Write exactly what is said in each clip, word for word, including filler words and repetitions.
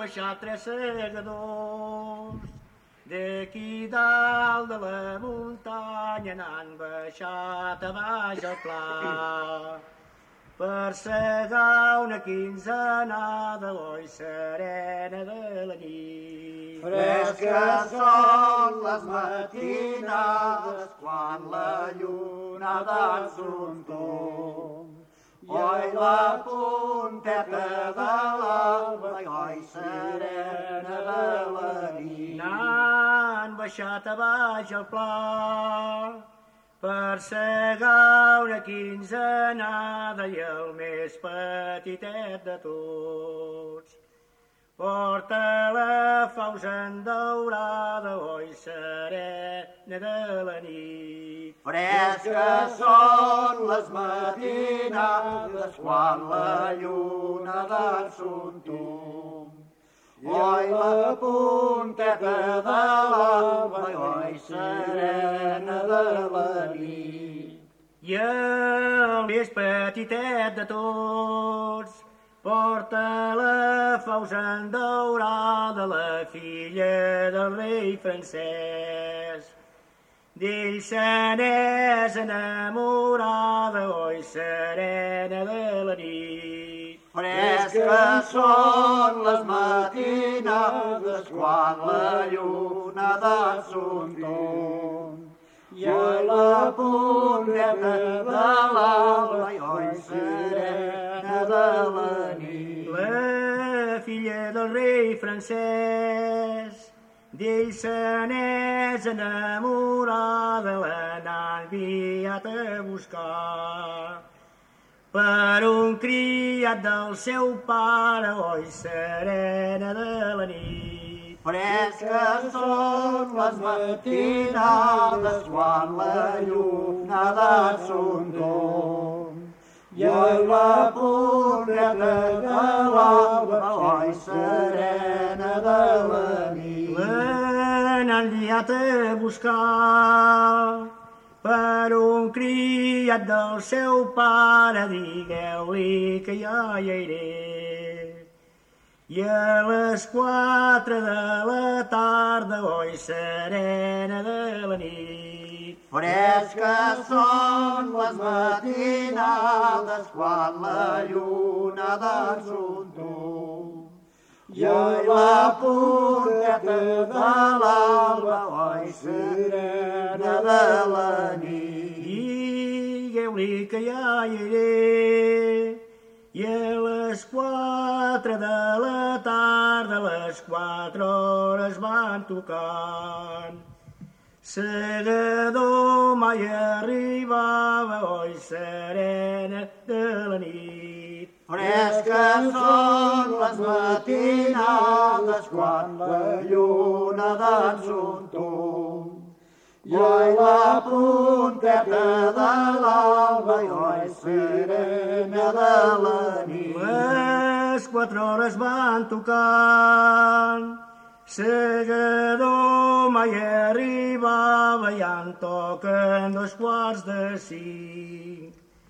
baixat tres segadors. D'aquí dalt de la muntanya n'han baixat a baix al pla. Per segar una quinzenada, oi serena de la nit. Fresques són les matinades quan la lluna dan son tom. Oi la punteta de l'alba, oi serena de la nit. N'han baixat a baix al pla per segar una quinzenada i el més petitet de tots porta la fausa endaurada, oi serena de la nit. Fresques són les matinades quan la lluna dan son tom. Oi la punteta de l'alba, oi serena de la nit. I el més petitet de tots porta la fausa endaurada, la filla del rei francès. D'ell se n'és enamorada, oi serena de la nit. Fresques són les matinades quan la lluna dan son tom. I la punteta de l'alba, oi serena de la nit. La filla del rei francès, d'ell se n'és enamorada, l'ha enviat a buscar per un criat del seu pare, oi serena de la nit. Fresques són les matinades quan la lluna dan son tom. I la punteta de l'alba, oi serena de la nit. L'han enviat a buscar per un criat del seu pare, digueu-li que ja hi iré. I a les quatre de la tarda, oi serena de la nit. Fresques són les matinades quan la lluna dan son tom. I la punteta de l'alba, oi serena de la nit. Digueu-li que ja hi iré. I a les quatre de la tarda, les quatre hores van tocant. Segador mai arribava, oi serena de la nit. Fresques són les matinades quan la lluna dan son tom. I la punteta de l'alba, oi serena de la nit. Les quatre hores van tocant, segador mai arribava, i en toquen dos quarts de cinc.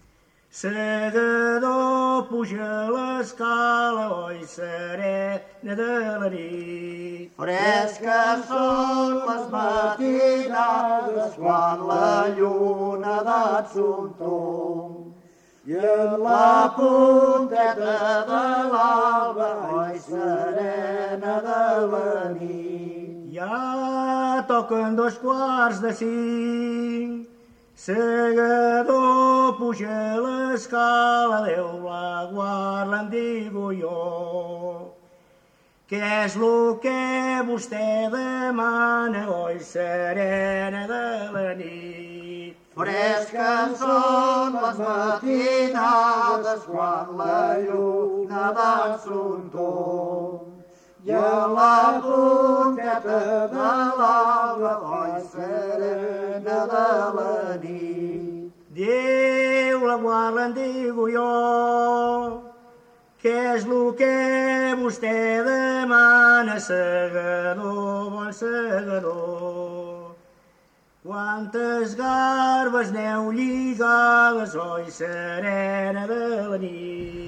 Segador puja l'escala, oi serena de la nit. Fresques són les matinades quan la lluna dan son tom. I la punteta de l'alba, oi serena de la nit. Ja toquen dos quarts de cinc. Segador puja l'escala, Déu la guarda, en digo jo. Què és lo que vostè demana, oi serena de la nit. Fresques són les matinades quan la lluna dan son tom. I la punteta de l'alba, oi serena de la nit. Déu la guarda, en digo jo. Què és lo que vostè demana, segador, bon segador. Quantes garbes n'heu lligades, oi serena de la nit.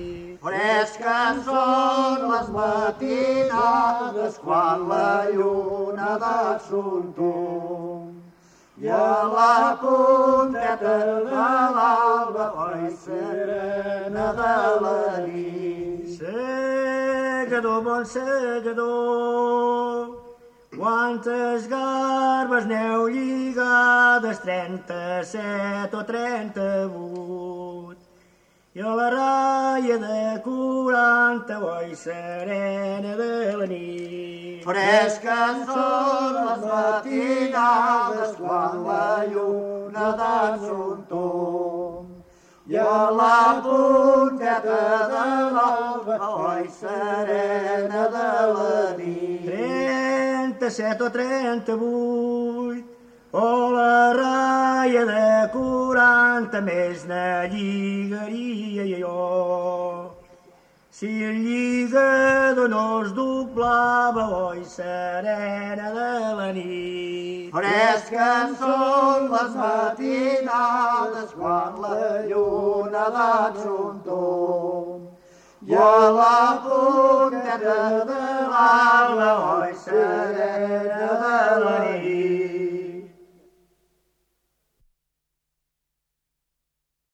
Fresques són les matinades quan la lluna de son tomb i a la punteta de l'alba, oi serena de la nit. Segador, bon segador, quantes garbes n'heu lligades? Trenta-set o trenta-vuit. I a la raia de quaranta, oi serena de la nit. Fresques són les matinades quan la lluna de son tomb i a la punteta de l'alba, oi serena de la nit. Trenta-set o trenta-vuit, o la raia de quaranta, més ne lligaria jo. Si el lligador no es doblava, oi serena de la nit. Fresques són les matinades quan la lluna de son tomb i a la punteta de l'alba, oi serena